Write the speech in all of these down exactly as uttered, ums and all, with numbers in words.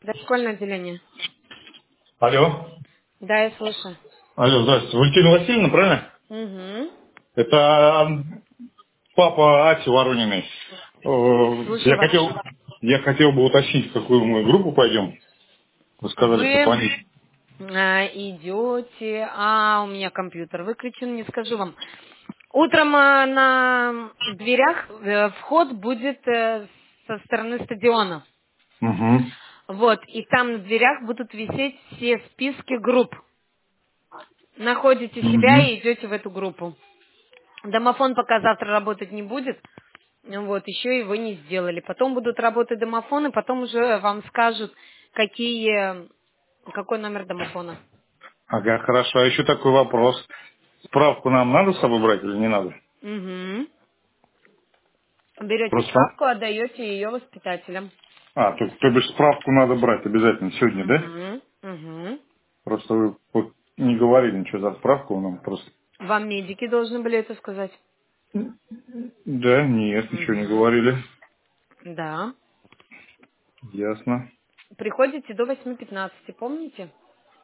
Да, школьное отделение. Алло. Да, я слышу. Алло, здравствуйте. Валентина Васильевна, правильно? Угу. Это м, папа Ати Ворониной. Э, Слушаю Я вас. хотел, я хотел бы уточнить, в какую мы группу пойдем. Вы сказали, что Вы планируете. а, идете... А, у меня компьютер выключен, не скажу вам. Утром а, на дверях э, вход будет э, со стороны стадиона. Угу. Вот, и там на дверях будут висеть все списки групп. Находите себя Угу. и идете в эту группу. Домофон пока завтра работать не будет. Вот, еще его не сделали. Потом будут работать домофоны, потом уже вам скажут, какие, какой номер домофона. Ага, хорошо. А еще такой вопрос. Справку нам надо с собой брать или не надо? Угу. Берете Просто... справку, отдаете ее воспитателям. А, то, то бишь справку надо брать обязательно сегодня, да? Угу. Угу. Просто вы вот не говорили ничего за справку нам просто. Вам медики должны были это сказать. Да, нет, ничего не Угу. говорили. Да. Ясно. Приходите до восьми пятнадцати, помните?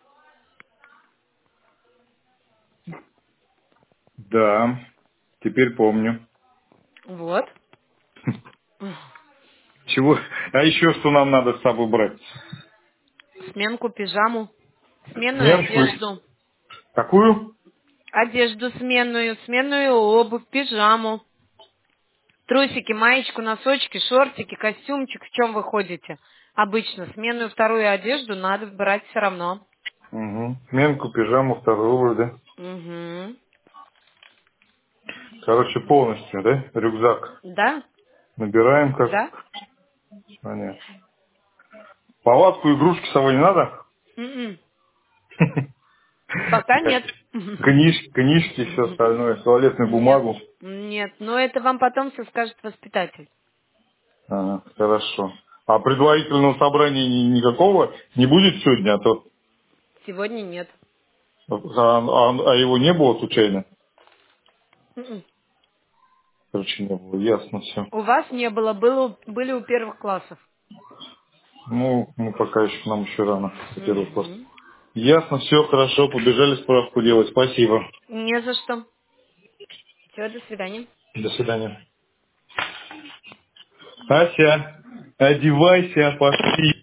Да, теперь помню. Вот. Чего? А еще что нам надо с собой брать? Сменку, пижаму, сменную Сменку? одежду. Какую? Одежду сменную, сменную обувь, пижаму. Трусики, маечку, носочки, шортики, костюмчик. В чем вы ходите? Обычно сменную вторую одежду надо брать все равно. Угу. Сменку, пижаму, вторую, да? Угу. Короче, полностью, да? Рюкзак. Да? Набираем как... Да? Понятно. Палатку, игрушки с собой не надо? М-м. Пока нет. Книж, книжки, все остальное, туалетную Нет. бумагу. Нет. Но это вам потом все скажет воспитатель. Ага, хорошо. А предварительного собрания ни- никакого не будет сегодня, а то Сегодня нет. а, а- а его не было случайно? М-м. Короче, не было. Ясно все. У вас не было, было, были у первых классов. Ну, мы пока еще, нам еще рано. До первого класса. Угу. Ясно, все хорошо, побежали справку делать. Спасибо. Не за что. Все, до свидания. До свидания. Ася, одевайся, пошли.